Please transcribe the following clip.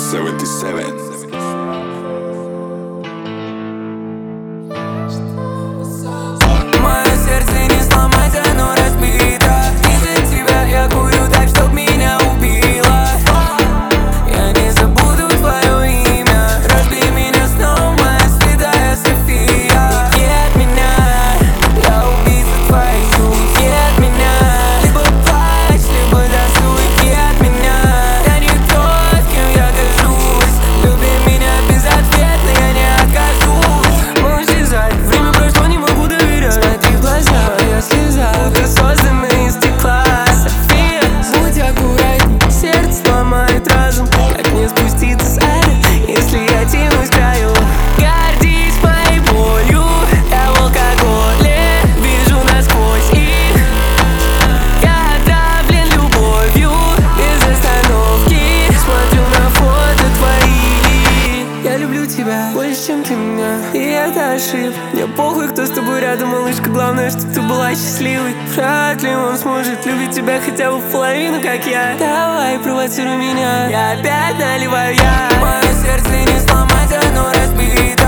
77. Мое сердце не сломать, оно разбито. Из-за тебя я курю так, чтоб меня убило. Я не забуду твое имя. Разбей меня снова, моя святая София. Уйди от меня, я убийца твоих. Уйди от меня, либо плачь, либо танцуй. Уйди от меня, я не тот, кем я кажусь. Люби меня безответно, я не откажусь. Можешь лежать, время прошло, не могу доверять. Смотри в глаза, моя слеза, будто создана из стекла. София, будь аккуратней, сердце сломает разум. Как мне спуститься с ада, если я тянусь к краю? Гордись моей болью, я в алкоголе вижу насквозь их. Я отравлен любовью, без остановки смотрю на фото твои. Я люблю тебя больше, чем ты меня, и это ошибка. Мне похуй, кто с тобой рядом, малышка, главное, что ты была счастливой. Вряд ли он сможет любить тебя хотя бы в половину, как я. Давай, провоцируй меня, я опять наливаю я. Мое сердце не сломать, оно разбито.